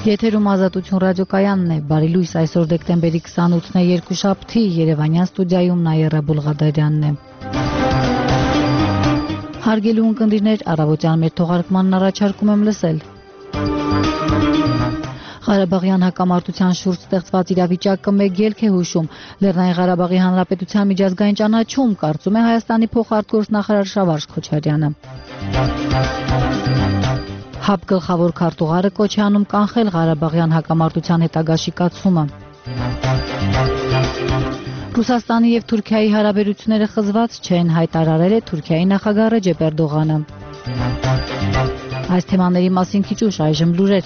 Եթերում Ազատություն ռադիոկայանն է, բարի լույս, այսօր դեկտեմբերի 28-ն է, երկուշաբթի, Երևանյան ստուդիայում Նաիրա Բուլղադարյանն է։ Հարգելի ունկնդիրներ, առավոտյան մեր թողարկմանն առաջարկում եմ լսել։ Ղարաբաղյան հակամարտության շուրջ ստեղծված իրավիճակը մեկ ելք է հուշում։ Լեռնային Ղարաբաղի Հանրապետության միջազգային ճանաչում, կարծում է Հայաստանի փոխարտգործնախարար Շավարժ Քոչարյանը։ ՀԱԲ գլխավոր քարտուղարը կոչ է անում կանխել Ղարաբաղյան հակամարտության հետագա շիկացումը։ Ռուսաստանի եւ Թուրքիայի հարաբերությունները խզված չեն, հայտարարել է Թուրքիայի նախագահ Ռեջեփ Էրդողանը։ Այս թեմաների մասին քիչ ուշ այժմ լուրեր։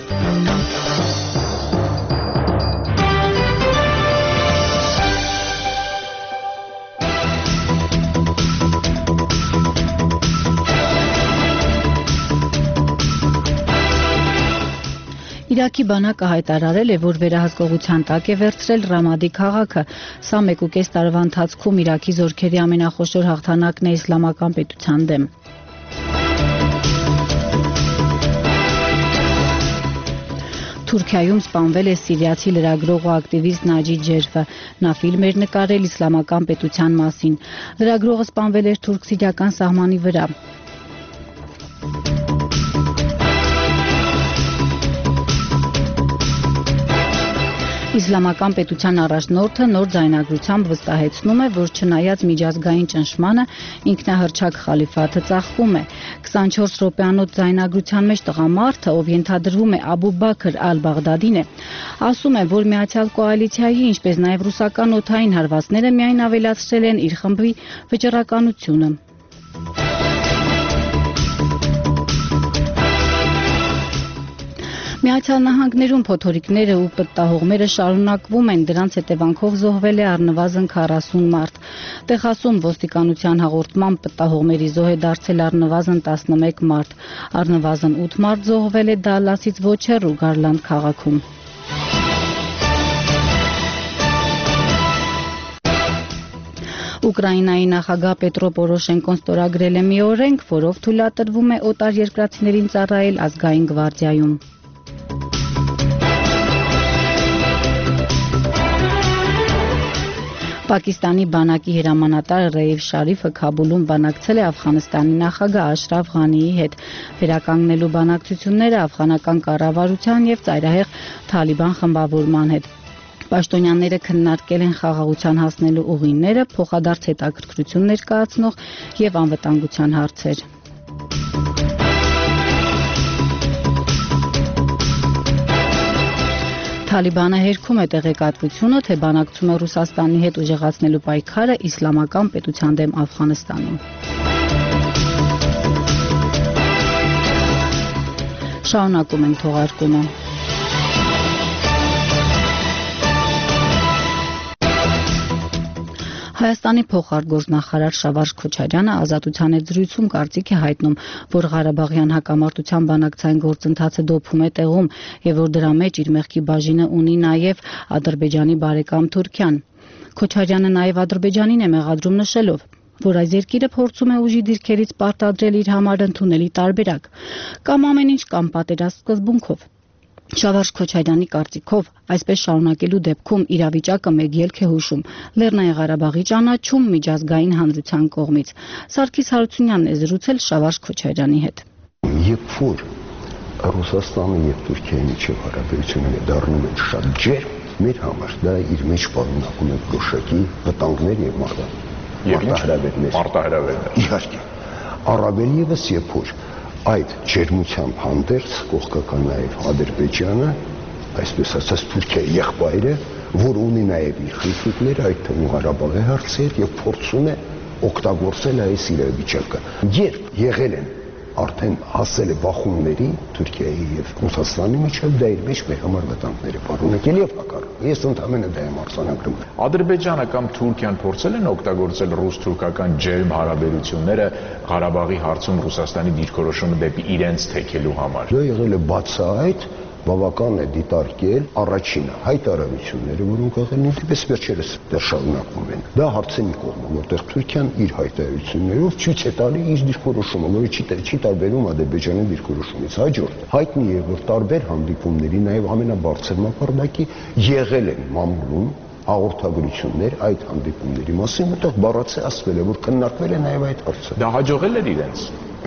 Իրաքի բանակը հայտարարել է, որ վերահսկողության տակ է վերցրել Ռամադի քաղաքը։ Սա 1.5 տարվա ընթացքում Իրաքի զորքերի ամենախոշոր հաղթանակն է իսլամական պետության դեմ։ Թուրքիայում սպանվել է սիրիացի լրագրող ու ակտիվիստ Նաջի Ջերվը։ Նա ֆիլմ էր նկարել իսլամական պետության մասին։ Լրագրողը սպանվել էր թուրք-սիրիական սահմանի վրա։ Իսլամական պետության առաջնորդը նոր ձայնագրությամբ վստահեցնում է, որ չնայած միջազգային ճնշմանը, ինքնահռչակ խալիֆաթը ծաղկում է։ 24 րոպեանոց ձայնագրության մեջ տղամարդը, ով ենթադրվում է Աբու Բաքր Ալ-Բաղդադին է, ասում է, որ Միացյալ կոալիցիայի, ինչպես նաև ռուսական օդային հարվածները միայն ավելացրել են իր խմբի վճռականությունը։ Միացյալ Նահանգներում փոթորիկները ու պտտահողմերը շարունակվում են, դրանց հետևանքով զոհվել է առնվազն 40 մարդ։ Տեխասում ոստիկանության հաղորդմամբ պտտահողմերի զոհ է դարձել առնվազն 11 մարդ։ Առնվազն 8 մարդ զոհվել է Դալլասից ոչ հեռու Գարլանդ քաղաքում։ Ուկրաինայի նախագահ Պետրո Պորոշենկոն ստորագրել է մի օրենք, որով թույլատրվում է օտարերկրացիներին ծառայել ազգային գվարդիայում։ Պակիստանի բանակի հրամանատար Ռեյվ Շարիֆը Քաբուլում բանակցել է Աֆղանստանի նախագահ Աշրաֆ Ղանիի հետ։ Վերականգնելու բանակցությունները աֆղանական կառավարության եւ ծայրահեղ Թալիբան խմբավորման հետ։ Պաշտոնյաները քննարկել են խաղաղության հասնելու ուղիները, փոխադարձ հետաքրքրություն ներկայացնող եւ անվտանգության հարցեր։ Թալիբանը հերքում է տեղեկատվությունը, թե բանակցում է Ռուսաստանի հետ ուժեղացնելու պայքարը իսլամական պետության դեմ Աֆղանստանում։ Շարունակում ենք թողարկումը։ Հայաստանի փոխարտգործնախարար Շավարժ Քոչարյանը Ազատության հետ զրույցում կարծիք է հայտնում, որ Ղարաբաղյան հակամարտության բանակցային գործընթացը դոփում է տեղում եւ որ դրա մեջ իր մեղքի բաժինը ունի նաեւ Ադրբեջանի բարեկամ Թուրքիան։ Քոչարյանը նաեւ Ադրբեջանին է մեղադրում նշելով, որ այս երկիրը փորձում է ուժի դիրքերից պարտադրել իր համար ընդունելի տարբերակ կամ ամեն ինչ կամ պատերազմ սկզբունքով։ Շավարժ Քոչարյանի կարծիքով այսպես շարունակելու դեպքում իրավիճակը մեկ ելք է հուշում Լեռնային Ղարաբաղի ճանաչում միջազգային հանրության կողմից։ Սարգիս Հարությունյանն է զրուցել Շավարժ Քոչարյանի հետ։ Երբ որ Ռուսաստանը եւ Թուրքիայի միջև հարաբերությունները դառնում են շատ ջերմ, մեր համար դա իր մեջ պարունակում է որոշակի վտանգներ եւ մարտահրավերներ։ Իհարկե, առավել եւս երբ որ այդ ջերմությամբ հանդերձ կողքական նաև Ադրբեջանը, այսպես ասած Թուրքիայի եղբայրը, որ ունի նաև իր խնդիրները, այդ թվում Ղարաբաղի հարցեր եւ փորձում է օգտագործել այս իրավիճակը։ Երբ եղել են արդեն հասել է բախումների Թուրքիայի եւ Ռուսաստանի միջև, դա իր մեջ մեր համար վտանգներ է պարունակել եւ հակառակ։ Ես ընդհանրապես դա եմ արձանագրում։ Ադրբեջանը կամ Թուրքիան փորձել են օգտագործել ռուս-թուրքական ջերմ հարաբերությունները Ղարաբաղի հարցում Ռուսաստանի դիրքորոշումը դեպի իրենց թեքելու համար։ Դա եղել է բացահայտ բավական է դիտարկել առաջինը հայտարարությունները, որոնք եղել են, դեպս վերջերս դեռ շարունակվում են։ Դա հարցենի կողմը, որտեղ Թուրքիան իր հայտարարություններով ցույց է տալի իր դիրքորոշումը, որը չի տարբերում Ադրբեջանի դիրքորոշումից։ Հաջորդ հայտնի է, որ տարբեր հանդիպումների, նաև ամենաբարձր մակարդակի եղել են մամուլում հաղորդագրություններ այդ հանդիպումների մասին, որտեղ բառացի ասվել է, որ քննարկվել է նաև այդ հարցը։ Դա հաջողել էր իրենց։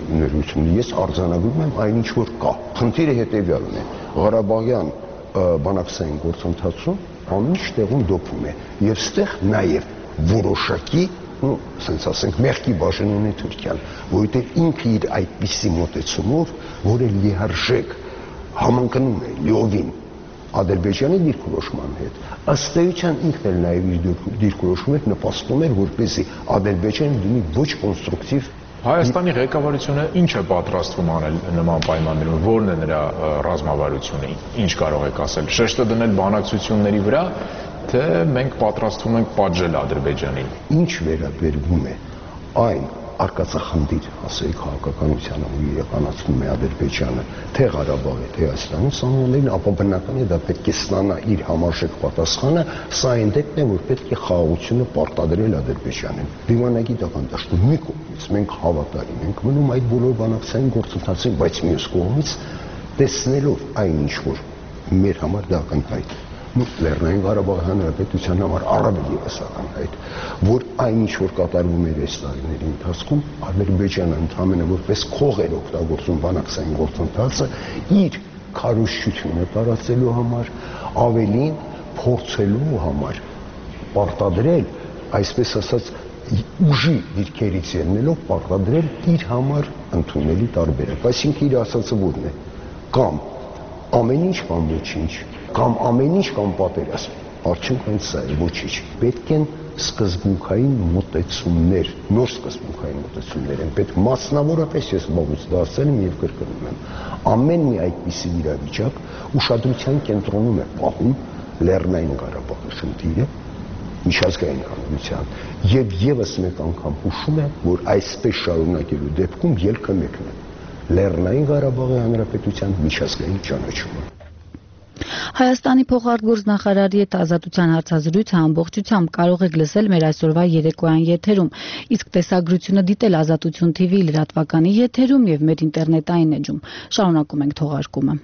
Ես արձանագրում եմ այնինչ որ կա։ Խնդիրը հետևյալն է. Ղարաբաղյան բանակցային գործընթացում ամեն ինչ տեղում դոփում է, եւ ստեղ նաև որոշակի, ասենք ասենք, մեղքի բաժին ունի Թուրքիան, որովհետեւ ինքը իր այդպիսի մոտեցումով, որը լիարժեք համընկնում է լիովին Ադրբեջանի դիրքորոշման հետ, ըստ էության ինքն էլ նաև իր դիրքորոշումը նպաստում էր, որպեսզի Ադրբեջանը դիմի ոչ կոնստրուկտիվ։ Հայաստանի ղեկավարությունը ինչ է պատրաստվում անել նման պայմաններում, որն է նրա ռազմավարությունը, ինչ կարող եք ասել, շեշտը դնել բանակցությունների վրա, թե մենք պատրաստվում ենք պատժել Ադրբեջանին։ Ինչ վերաբերվում է այն արկածախնդիր, ասենք քաղաքականությանը, ու իրականացնում է Ադրբեջանը, թե Ղարաբաղի, թե Հայաստանի սահմաններին, ապա բնական է դա պետք է ստանա իր համարժեք պատասխանը, սա այն դեպքն է, որ պետք է խաղաղությունը պարտադրել Ադրբեջանին։ Դիվանագիտական դաշտում մի կողմից մենք հավատարիմ ենք մնում այդ բոլոր բանակցային գործընթացին, բայց մյուս կողմից տեսնելով այն ինչ որ մեր համար դա ակնհայտ է։ Լեռնային Ղարաբաղի Հանրապետության համար առավել ևս ակնհայտ, որ այն ինչ որ կատարվում էր այս տարիների ընթացքում, Ադրբեջանը ընդհանրապես որպես քող էր օգտագործում բանակցային գործընթացը իր քարոզչությունը տարածելու համար, ավելին փորձելու համար պարտադրել, այսպես ասած, ուժի դիրքերից ելնելով պարտադրել իր համար ընդունելի տարբերակ։ Այսինքն իր ասածը որն է, կամ ամեն ինչ կամ ոչինչ, կամ ամեն ինչ կամ պատերազմ, արդյունքն հենց սա է, ոչինչ։ Պետք են սկզբունքային մոտեցումներ, նոր սկզբունքային մոտեցումներ են պետք, մասնավորապես ես բավուց դարձել եմ եւ կրկնում եմ, ամեն մի այդպիսի իրավիճակ ուշադրության կենտրոնում է պահում Լեռնային Ղարաբաղի խնդիրը, միջազգային հանրության, եւ եւս մեկ անգամ հուշում եմ, որ այսպես շարունակելու դեպքում ելքը մեկն է՝ Լեռնային Ղարաբաղի Հանրապետության միջազգային ճանաչումը։ Հայաստանի փոխարտգործնախարարի հետ ազատության հարցազրույցը ամբողջությամբ կարող եք լսել մեր այսօրվա երեկոյան եթերում, իսկ տեսագրությունը դիտել Ազատություն TV լրատվականի եթերում եւ մեր ինտերնետային էջում։ Շարունակում ենք թողարկումը։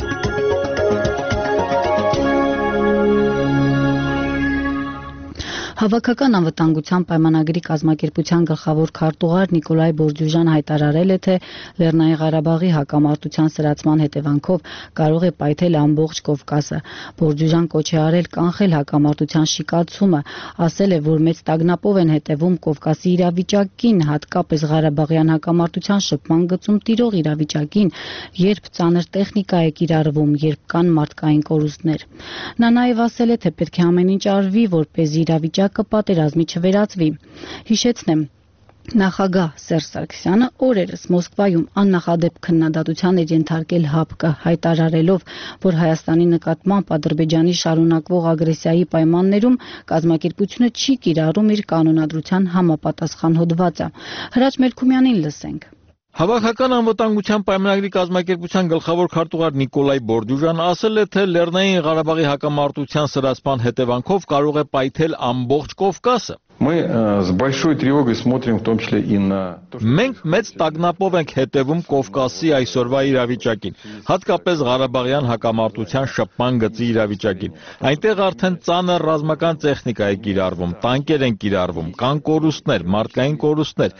Հավաքական անվտանգության պայմանագրի կազմակերպության գլխավոր քարտուղար Նիկոլայ Բորդյուժան հայտարարել է, թե Լեռնային Ղարաբաղի հակամարտության սրացման հետևանքով կարող է պայթել ամբողջ Կովկասը։ Բորդյուժան կոչ է արել կանխել հակամարտության շիկացումը, ասել է, որ մեծ տագնապով են հետևում Կովկասի իրավիճակին, հատկապես Ղարաբաղյան հակամարտության շփման գծում տիրող իրավիճակին, երբ ծանր տեխնիկա է կիրառվում, երբ կան մարդկային կորուստներ։ Նա նաև ասել է, թե պետք է ամեն ինչ արվի, որպեսզի իրավիճակը պատերազմի չվերածվի։ Հիշեցնեմ, նախագահ Սերժ Սարգսյանը օրերս Մոսկվայում աննախադեպ քննադատության էր ենթարկել ՀԱՊԿ, հայտարարելով, որ Հայաստանի նկատմամբ Ադրբեջանի շարունակվող ագրեսիայի պայմաններում կազմակերպությունը չի կիրառում իր կանոնադրության համապատասխան հոդվածը։ Հրաչ Մելքումյանին լսենք։ Հավաքական անվտանգության պայմանագրի կազմակերպության գլխավոր քարտուղար Նիկոլայ Բորդյուժան ասել է, թե Լեռնային Ղարաբաղի հակամարտության սրացման հետևանքով կարող է պայթել ամբողջ Կովկասը։ Մենք մեծ տագնապով ենք հետևում Կովկասի այսօրվա իրավիճակին, հատկապես Ղարաբաղյան հակամարտության շփման գծի իրավիճակին։ Այնտեղ արդեն ծանր ռազմական տեխնիկա է կիրառվում, տանկեր են կիրառվում, կան կորուստներ, մարդկային կորուստներ։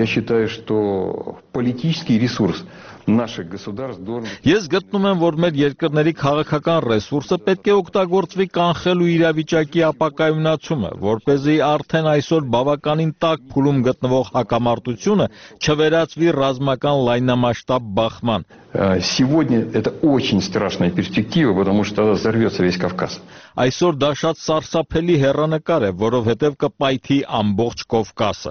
Ես գտնում եմ, որ մեր երկրների քաղաքական ռեսուրսը պետք է օգտագործվի կանխելու իրավիճակի ապակայունացումը, որպեսզի արդեն այսօր բավականին տաք փուլում գտնվող հակամարտությունը չվերածվի ռազմական լայնամասշտաբ բախման։ Сегодня это очень страшная перспектива, потому что тогда взорвется весь Кавказ. Այսօր դա շատ սարսափելի հեռանկար է, որովհետև կպայթի ամբողջ Կովկասը։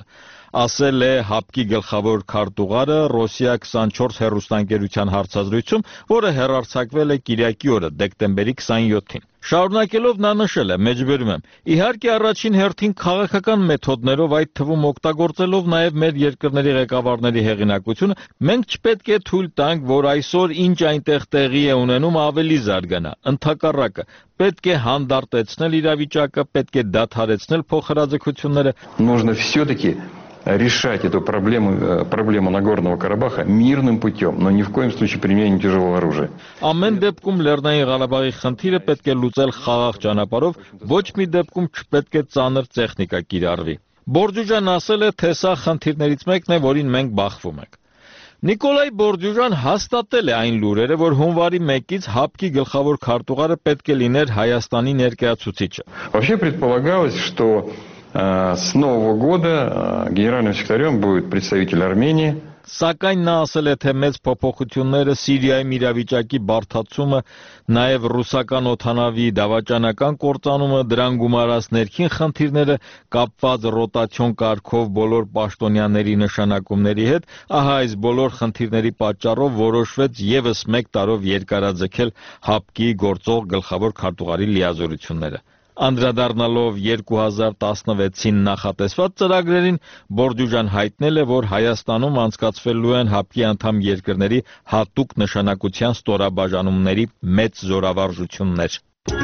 ասել է ՀԱՊԿ-ի գլխավոր քարտուղարը Ռոսիա 24 հեռուստաընկերության հարցազրույցում, որը հեռարձակվել է կիրակի օրը, դեկտեմբերի 27-ին։ Շարունակելով նա նշել է, մեջբերում եմ, իհարկե առաջին հերթին քաղաքական մեթոդներով, այդ թվում օգտագործելով նաև մեր երկրների ղեկավարների հեղինակությունը, մենք չպետք է թույլ տանք, որ այսօր ինչ այնտեղ տեղի է ունենում ավելի զարգանա, ընդհակառակը, պետք է հանդարտեցնել իրավիճակը, պետք է դադարեցնել փոխհրաձգությունները։ Нужно все-таки решать эту проблему Нагорного Карабаха мирным путем, но ни в коем случае применением тяжелого оружия. Ամեն դեպքում Լեռնային Ղարաբաղի խնդիրը պետք է լուծել խաղաղ ճանապարհով, ոչ մի դեպքում չպետք է ծանր տեխնիկա կիրառվի։ Բորդյուժան ասել է, թե սա խնդիրներից մեկն է, որին մենք բախվում ենք։ Նիկոլայ Բորդյուժան հաստատել է այն լուրերը, որ հունվարի 1-ից ՀԱՊԿ-ի գլխավոր քարտուղարը պետք է լիներ Հայաստանի ներկայացուցիչը։ Вообще предполагалось, что с Нового года генеральным секретарем будет представитель Армении. Սակայն նա ասել է, թե մեծ փոփոխությունները Սիրիայում իրավիճակի բարդացումը, նաև ռուսական օդանավի դավաճանական կործանումը, դրան գումարած ներքին խնդիրները կապված ռոտացիոն կարգով բոլոր պաշտոնյաների նշանակումների հետ, ահա այս բոլոր խնդիրների պատճառով որոշվեց ևս 1 տարով երկարաձգել ՀԱՊԿ-ի գործող գլխավոր քարտուղարի լիազորությունները։ Անդրադառնալով 2016-ին նախատեսված ծրագրերին, Բորդյուժան հայտնել է, որ Հայաստանում անցկացվելու են ՀԱՊԿ-ի անդամ երկրների հատուկ նշանակության ստորաբաժանումների մեծ զորավարժություններ։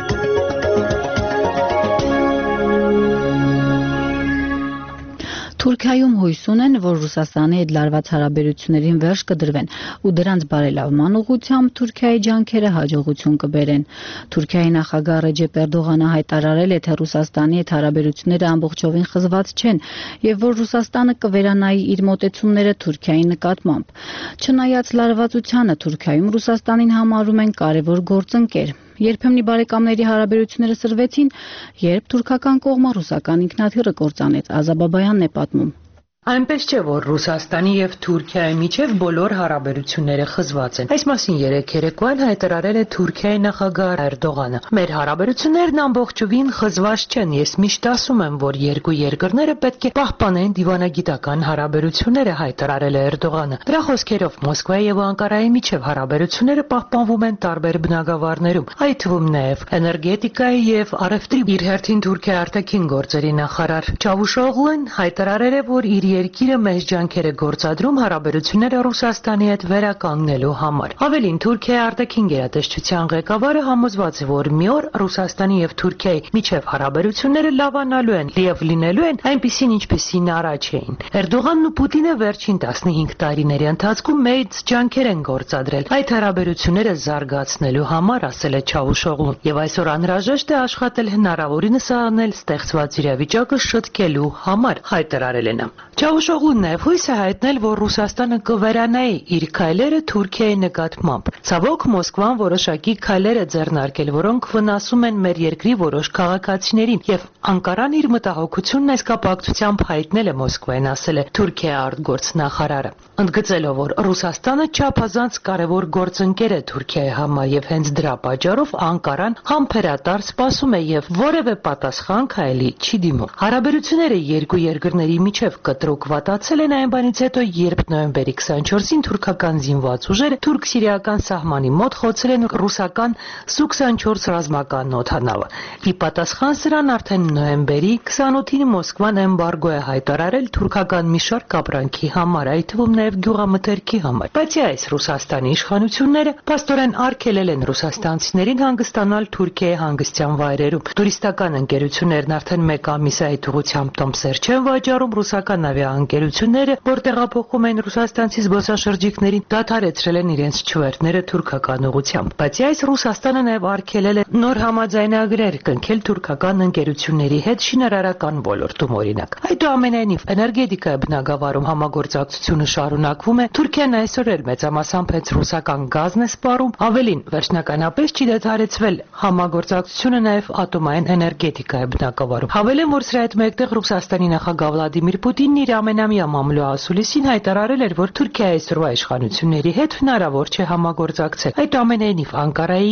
Թուրքիայում հույս ունեն, որ Ռուսաստանի հետ լարված հարաբերություններին վերջ կդրվեն ու դրանց բարելավման ուղղությամբ Թուրքիայի ջանքերը հաջողություն կբերեն։ Թուրքիայի նախագահ Ռեջեփ Էրդողանը հայտարարել է, թե Ռուսաստանի հետ հարաբերությունները ամբողջովին խզված չեն եւ որ Ռուսաստանը կվերանայի իր մոտեցումները Թուրքիայի նկատմամբ։ Չնայած լարվածությանը Թուրքիայում Ռուսաստանին համարում են կարևոր գործընկեր։ Երբեմնի բարեկամների հարաբերությունները սրվեցին, երբ թուրքական կողմը ռուսական ինքնաթիռը կործանեց, Ազաբաբայանն է պատմում։ Այնպես չէ, որ Ռուսաստանի եւ Թուրքիայի միջև բոլոր հարաբերությունները խզված են։ Այս մասին երեկոյան հայտարարել է Թուրքիայի նախագահ Էրդողանը։ Մեր հարաբերություններն ամբողջովին խզված չեն։ Ես միշտ ասում եմ, որ երկու երկրները պետք է պահպանեն դիվանագիտական հարաբերությունները, հայտարարել է Էրդողանը։ Դրա խոսքերով Մոսկվայի եւ Անկարայի միջև հարաբերությունները պահպանվում են տարբեր բնագավառներում, այդ թվում նաեւ էներգետիկայի եւ առևտրի։ Իր հերթին Թուրքիայի արտաքին գործերի նախարար Չավուշօղլուն հայտարարել է, որ իր երկիրը մեծ ջանքեր է գործադրում հարաբերությունները Ռուսաստանի հետ վերականգնելու համար։ Ավելին, Թուրքիայի արտաքին գերատեսչության ղեկավարը համոզված է, որ մի օր Ռուսաստանի եւ Թուրքիայի միջև հարաբերությունները լավանալու են եւ լինելու են այնպիսին, ինչպիսին առաջ էին։ Էրդողանն ու Պուտինը վերջին 15 տարիների ընթացքում մեծ ջանքեր են գործադրել այդ հարաբերությունները զարգացնելու համար, ասել է Չավուշօղլուն, եւ այսօր անհրաժեշտ է աշխատել հնարավորինս անել ստեղծված իրավիճակը շտկելու համար, հայտարարել է նա։ Չավուշօղլուն նաև հույս է հայտնել, որ Ռուսաստանը կվերանայի իր քայլերը Թուրքիայի նկատմամբ։ Ցավոք, Մոսկվան որոշակի քայլեր է ձեռնարկել, որոնք վնասում են մեր երկրի որոշ քաղաքացիներին, եւ Անկարան իր մտահոգությունն այս կապակցությամբ հայտնել է Մոսկվային, ասել է Թուրքիայի արտգործնախարարը, ընդգծելով, որ Ռուսաստանը չափազանց կարևոր գործընկեր է Թուրքիայի համար եւ հենց դրա պատճառով Անկարան համբերատար սպասում է եւ որևէ պատասխան քայլի չի դիմում։ Հարաբերությունները երկու երկրների միջև կտրուկ վատացել են այն բանից հետո, երբ նոյեմբերի 24-ին թուրքական զինված ուժերը թուրք-սիրիական սահմանի մոտ խոցել են ռուսական Սու-24 ռազմական օդանավը։ Ի պատասխան սրան արդեն նոյեմբերի 28-ին Մոսկվան էմբարգո է հայտարարել թուրքական մի շարք ապրանքի համար, այդ թվում նաև գյուղամթերքի համար։ Բացի այս, Ռուսաստանի իշխանությունները փաստորեն արգելել են ռուսաստանցիներին հանգստանալ Թուրքիայի հանգստյան վայրերում։ Տուրիստական ընկերություններն արդեն 1 ամիս է այդ ուղղությամբ տոմսեր չեն վաճառում, ռուսական ավիաընկերությունները, որ տեղափոխում են ռուսաստանցի զբոսաշրջիկներին, դադարեցրել են իրենց չվերթները թուրքական ուղղությամբ։ Բացի այս, Ռուսաստանը նաև արգելել է նոր համաձայնագրեր կնքել թուրքական ընկերությունների հետ շինարարական ոլորտում, օրինակ։ Այդուամենայնիվ, էներգետիկայի բնագավառում համագործակցությունը շարունակվում է։ Թուրքիան այսօր էլ մեծամասամբ հենց ռուսական գազն է սպառում։ Ավելին, վերջնականապես չի դադարեցվել համագործակցությունը նաև ատոմային էներգետիկայի բնագավառում։ Հավելեմ, որ սրա հետ մեկտեղ Ռուսաստանի նախագահ Վլադիմիր Պուտինն իր ամենամյա մամլո ասուլիսին հայտարարել էր, որ Թուրքիայի այսօրվա իշխանությունների հետ հնարավոր չէ համագործակցել։ Այդուամենայնիվ, Անկարայի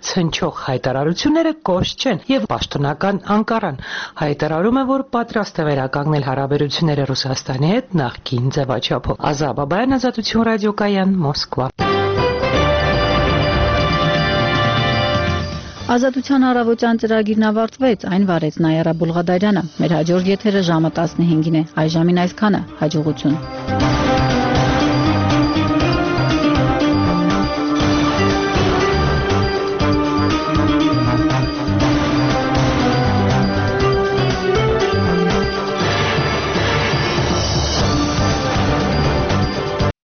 ցնչող հայտարարությունները կոշտ չեն եւ պաշտոնական Անկարան հայտարարում է, որ պատրաստ է վերականգնել հարաբերությունները Ռուսաստանի հետ նախկին ձևաչափով։ Ազա Բաբայան, Ազատություն ռադիոկայան, Մոսկվա։ Ազատության առավոտյան ծրագիրն ավարտվեց, այն վարեց Նայարա Բուլղադարյանը։ Մեր հաջորդ եթերը ժամը 15-ին է։ Այժմին այսքանը, հաջողություն։